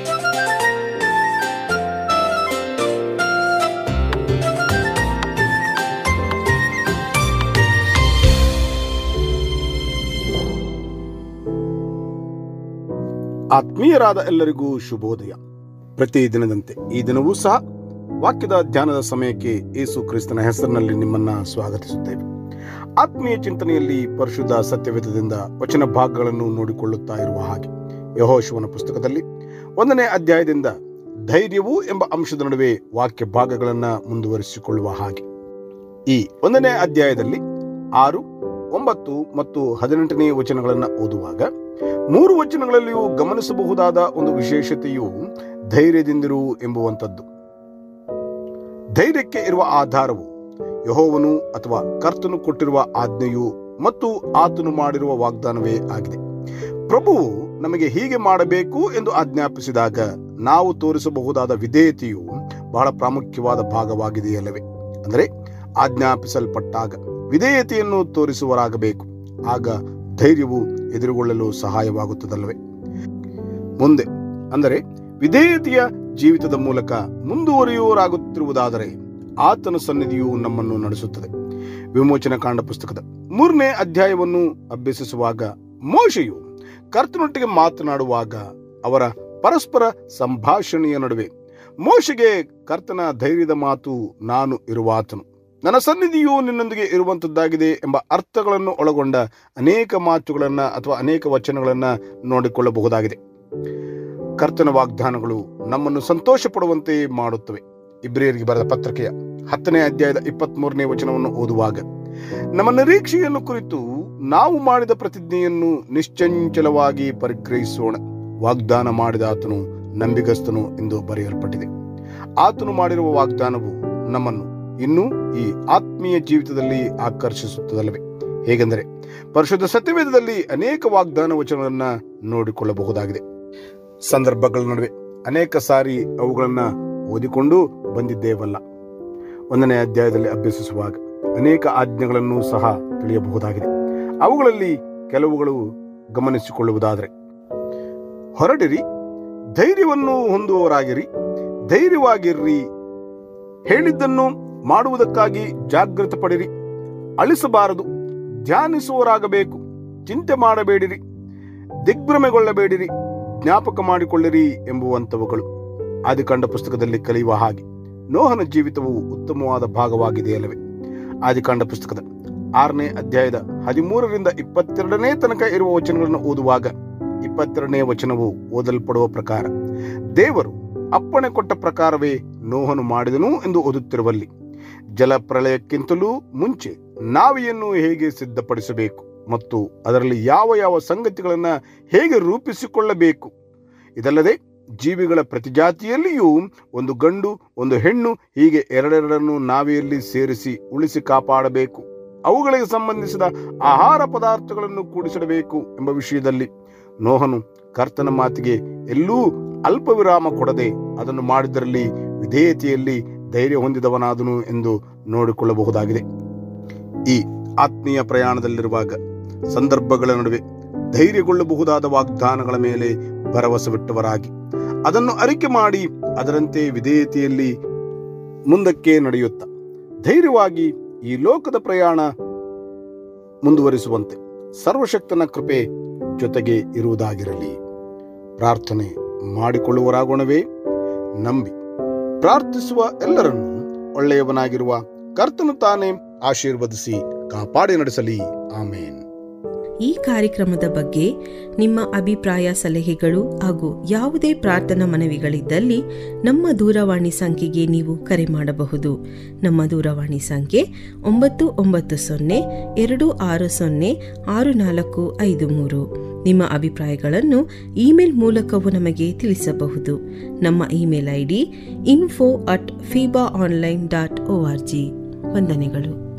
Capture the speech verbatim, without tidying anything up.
ಆತ್ಮೀಯರಾದ ಎಲ್ಲರಿಗೂ ಶುಭೋದಯ. ಪ್ರತಿ ದಿನದಂತೆ ಈ ದಿನವೂ ಸಹ ವಾಕ್ಯದ ಧ್ಯಾನದ ಸಮಯಕ್ಕೆ ಯೇಸು ಕ್ರಿಸ್ತನ ಹೆಸರಿನಲ್ಲಿ ನಿಮ್ಮನ್ನ ಸ್ವಾಗತಿಸುತ್ತೇವೆ. ಆತ್ಮೀಯ ಚಿಂತನೆಯಲ್ಲಿ ಪರಿಶುದ್ಧ ಸತ್ಯವೇದದಿಂದ ವಚನ ಭಾಗಗಳನ್ನು ನೋಡಿಕೊಳ್ಳುತ್ತಾ ಇರುವ ಹಾಗೆ ಯೆಹೋಶುವನ ಪುಸ್ತಕದಲ್ಲಿ ಒಂದನೇ ಅಧ್ಯಾಯದಿಂದ ಧೈರ್ಯವು ಎಂಬ ಅಂಶದ ನಡುವೆ ವಾಕ್ಯ ಭಾಗಗಳನ್ನ ಮುಂದುವರಿಸಿಕೊಳ್ಳುವ ಹಾಗೆ ಈ ಒಂದನೇ ಅಧ್ಯಾಯದಲ್ಲಿ ಆರು, ಒಂಬತ್ತು ಮತ್ತು ಹದಿನೆಂಟನೇ ವಚನಗಳನ್ನು ಓದುವಾಗ ಮೂರು ವಚನಗಳಲ್ಲಿಯೂ ಗಮನಿಸಬಹುದಾದ ಒಂದು ವಿಶೇಷತೆಯು ಧೈರ್ಯದಿಂದಿರು ಎಂಬುವಂಥದ್ದು. ಧೈರ್ಯಕ್ಕೆ ಇರುವ ಆಧಾರವು ಯೆಹೋವನು ಅಥವಾ ಕರ್ತನು ಕೊಟ್ಟಿರುವ ಆಜ್ಞೆಯು ಮತ್ತು ಆತನು ಮಾಡಿರುವ ವಾಗ್ದಾನವೇ ಆಗಿದೆ. ಪ್ರಭುವು ನಮಗೆ ಹೀಗೆ ಮಾಡಬೇಕು ಎಂದು ಆಜ್ಞಾಪಿಸಿದಾಗ ನಾವು ತೋರಿಸಬಹುದಾದ ವಿಧೇಯತೆಯು ಬಹಳ ಪ್ರಾಮುಖ್ಯವಾದ ಭಾಗವಾಗಿದೆಯಲ್ಲವೇ? ಅಂದರೆ ಆಜ್ಞಾಪಿಸಲ್ಪಟ್ಟಾಗ ವಿಧೇಯತೆಯನ್ನು ತೋರಿಸುವರಾಗಬೇಕು. ಆಗ ಧೈರ್ಯವು ಎದುರುಗೊಳ್ಳಲು ಸಹಾಯವಾಗುತ್ತದಲ್ಲವೇ? ಮುಂದೆ ಅಂದರೆ ವಿಧೇಯತೆಯ ಜೀವಿತದ ಮೂಲಕ ಮುಂದುವರಿಯುವರಾಗುತ್ತಿರುವುದಾದರೆ ಆತನ ಸನ್ನಿಧಿಯು ನಮ್ಮನ್ನು ನಡೆಸುತ್ತದೆ. ವಿಮೋಚನ ಕಾಂಡ ಪುಸ್ತಕದ ಮೂರನೇ ಅಧ್ಯಾಯವನ್ನು ಅಭ್ಯಸಿಸುವಾಗ ಮೋಶೆಯು ಕರ್ತನೊಟ್ಟಿಗೆ ಮಾತನಾಡುವಾಗ ಅವರ ಪರಸ್ಪರ ಸಂಭಾಷಣೆಯ ನಡುವೆ ಮೋಶೆಗೆ ಕರ್ತನ ಧೈರ್ಯದ ಮಾತು, ನಾನು ಇರುವಾತನು, ನನ್ನ ಸನ್ನಿಧಿಯು ನಿನ್ನೊಂದಿಗೆ ಇರುವಂತದ್ದಾಗಿದೆ ಎಂಬ ಅರ್ಥಗಳನ್ನು ಒಳಗೊಂಡ ಅನೇಕ ಮಾತುಗಳನ್ನ ಅಥವಾ ಅನೇಕ ವಚನಗಳನ್ನ ನೋಡಿಕೊಳ್ಳಬಹುದಾಗಿದೆ. ಕರ್ತನ ವಾಗ್ದಾನಗಳು ನಮ್ಮನ್ನು ಸಂತೋಷ ಪಡುವಂತೆ ಮಾಡುತ್ತವೆ. ಇಬ್ರಿಯರಿಗೆ ಬರೆದ ಪತ್ರಿಕೆಯ ಹತ್ತನೇ ಅಧ್ಯಾಯದ ಇಪ್ಪತ್ತ್ ಮೂರನೇ ವಚನವನ್ನು ಓದುವಾಗ ನಮ್ಮ ನಿರೀಕ್ಷೆಯನ್ನು ಕುರಿತು ನಾವು ಮಾಡಿದ ಪ್ರತಿಜ್ಞೆಯನ್ನು ನಿಶ್ಚಂಚಲವಾಗಿ ಪರಿಗ್ರಹಿಸೋಣ. ವಾಗ್ದಾನ ಮಾಡಿದ ಆತನು ನಂಬಿಗಸ್ತನು ಎಂದು ಬರೆಯಲ್ಪಟ್ಟಿದೆ. ಆತನು ಮಾಡಿರುವ ವಾಗ್ದಾನವು ನಮ್ಮನ್ನು ಇನ್ನು ಈ ಆತ್ಮೀಯ ಜೀವಿತದಲ್ಲಿ ಆಕರ್ಷಿಸುತ್ತದಲ್ಲವೇ? ಹೇಗೆಂದರೆ ಪರಿಶುದ್ಧ ಸತ್ಯವೇದದಲ್ಲಿ ಅನೇಕ ವಾಗ್ದಾನ ವಚನಗಳನ್ನ ನೋಡಿಕೊಳ್ಳಬಹುದಾಗಿದೆ. ಸಂದರ್ಭಗಳ ನಡುವೆ ಅನೇಕ ಸಾರಿ ಅವುಗಳನ್ನ ಓದಿಕೊಂಡು ಬಂದಿದ್ದೇವಲ್ಲ. ಒಂದನೇ ಅಧ್ಯಾಯದಲ್ಲಿ ಅಭ್ಯಸಿಸುವಾಗ ಅನೇಕ ಆಜ್ಞೆಗಳನ್ನು ಸಹ ತಿಳಿಯಬಹುದಾಗಿದೆ. ಅವುಗಳಲ್ಲಿ ಕೆಲವುಗಳು ಗಮನಿಸಿಕೊಳ್ಳುವುದಾದರೆ, ಹೊರಡಿರಿ, ಧೈರ್ಯವನ್ನು ಹೊಂದುವವರಾಗಿರಿ, ಧೈರ್ಯವಾಗಿರ್ರಿ, ಹೇಳಿದ್ದನ್ನು ಮಾಡುವುದಕ್ಕಾಗಿ ಜಾಗೃತ ಪಡಿರಿ, ಅಳಿಸಬಾರದು, ಧ್ಯಾನಿಸುವವರಾಗಬೇಕು, ಚಿಂತೆ ಮಾಡಬೇಡಿರಿ, ದಿಗ್ಭ್ರಮೆಗೊಳ್ಳಬೇಡಿರಿ, ಜ್ಞಾಪಕ ಮಾಡಿಕೊಳ್ಳಿರಿ ಎಂಬುವಂಥವುಗಳು ಆದಿಕಾಂಡ ಪುಸ್ತಕದಲ್ಲಿ ಕಲಿಯುವ ಹಾಗೆ ನೋಹನ ಜೀವಿತವು ಉತ್ತಮವಾದ ಭಾಗವಾಗಿದೆಯಲ್ಲವೇ? ಆದಿಕಾಂಡ ಪುಸ್ತಕದ ಆರನೇ ಅಧ್ಯಾಯದ ಹದಿಮೂರರಿಂದ ಇಪ್ಪತ್ತೆರಡನೇ ತನಕ ಇರುವ ವಚನಗಳನ್ನು ಓದುವಾಗ ಇಪ್ಪತ್ತೆರಡನೇ ವಚನವು ಓದಲ್ಪಡುವ ಪ್ರಕಾರ ದೇವರು ಅಪ್ಪಣೆ ಕೊಟ್ಟ ಪ್ರಕಾರವೇ ನೋಹನು ಮಾಡಿದನು ಎಂದು ಓದುತ್ತಿರುವಲ್ಲಿ ಜಲಪ್ರಳಯಕ್ಕಿಂತಲೂ ಮುಂಚೆ ನಾವೆಯನ್ನು ಹೇಗೆ ಸಿದ್ಧಪಡಿಸಬೇಕು ಮತ್ತು ಅದರಲ್ಲಿ ಯಾವ ಯಾವ ಸಂಗತಿಗಳನ್ನ ಹೇಗೆ ರೂಪಿಸಿಕೊಳ್ಳಬೇಕು, ಇದಲ್ಲದೆ ಜೀವಿಗಳ ಪ್ರತಿಜಾತಿಯಲ್ಲಿಯೂ ಒಂದು ಗಂಡು ಒಂದು ಹೆಣ್ಣು ಹೀಗೆ ಎರಡೆರಡನ್ನು ನಾವೆಯಲ್ಲಿ ಸೇರಿಸಿ ಉಳಿಸಿ ಕಾಪಾಡಬೇಕು, ಅವುಗಳಿಗೆ ಸಂಬಂಧಿಸಿದ ಆಹಾರ ಪದಾರ್ಥಗಳನ್ನು ಕೂಡಿಸಿಡಬೇಕು ಎಂಬ ವಿಷಯದಲ್ಲಿ ನೋಹನು ಕರ್ತನ ಮಾತಿಗೆ ಎಲ್ಲೂ ಅಲ್ಪ ವಿರಾಮ ಕೊಡದೆ ಅದನ್ನು ಮಾಡಿದ್ದರಲ್ಲಿ ವಿಧೇಯತೆಯಲ್ಲಿ ಧೈರ್ಯ ಹೊಂದಿದವನಾದನು ಎಂದು ನೋಡಿಕೊಳ್ಳಬಹುದಾಗಿದೆ. ಈ ಆತ್ಮೀಯ ಪ್ರಯಾಣದಲ್ಲಿರುವಾಗ ಸಂದರ್ಭಗಳ ನಡುವೆ ಧೈರ್ಯಗೊಳ್ಳಬಹುದಾದ ವಾಗ್ದಾನಗಳ ಮೇಲೆ ಭರವಸೆವಿಟ್ಟವರಾಗಿ ಅದನ್ನು ಅರಿಕೆ ಮಾಡಿ ಅದರಂತೆ ವಿಧೇಯತೆಯಲ್ಲಿ ಮುಂದಕ್ಕೆ ನಡೆಯುತ್ತಾ ಧೈರ್ಯವಾಗಿ ಈ ಲೋಕದ ಪ್ರಯಾಣ ಮುಂದುವರಿಸುವಂತೆ ಸರ್ವಶಕ್ತನ ಕೃಪೆ ಜೊತೆಗೆ ಇರುವುದಾಗಿರಲಿ. ಪ್ರಾರ್ಥನೆ ಮಾಡಿಕೊಳ್ಳುವರಾಗೋಣವೇ? ನಂಬಿ ಪ್ರಾರ್ಥಿಸುವ ಎಲ್ಲರನ್ನೂ ಒಳ್ಳೆಯವನಾಗಿರುವ ಕರ್ತನು ತಾನೇ ಆಶೀರ್ವದಿಸಿ ಕಾಪಾಡಿ ನಡೆಸಲಿ. ಆಮೇನ್. ಈ ಕಾರ್ಯಕ್ರಮದ ಬಗ್ಗೆ ನಿಮ್ಮ ಅಭಿಪ್ರಾಯ, ಸಲಹೆಗಳು ಹಾಗೂ ಯಾವುದೇ ಪ್ರಾರ್ಥನಾ ಮನವಿಗಳಿದ್ದಲ್ಲಿ ನಮ್ಮ ದೂರವಾಣಿ ಸಂಖ್ಯೆಗೆ ನೀವು ಕರೆ ಮಾಡಬಹುದು. ನಮ್ಮ ದೂರವಾಣಿ ಸಂಖ್ಯೆ ಒಂಬತ್ತು ಒಂಬತ್ತು ಸೊನ್ನೆ ಎರಡು ಆರು ಸೊನ್ನೆ ಆರು ನಾಲ್ಕು ಐದು ಮೂರು. ನಿಮ್ಮ ಅಭಿಪ್ರಾಯಗಳನ್ನು ಇಮೇಲ್ ಮೂಲಕವೂ ನಮಗೆ ತಿಳಿಸಬಹುದು. ನಮ್ಮ email I D info at feeba online dot O R G. ವಂದನೆಗಳು.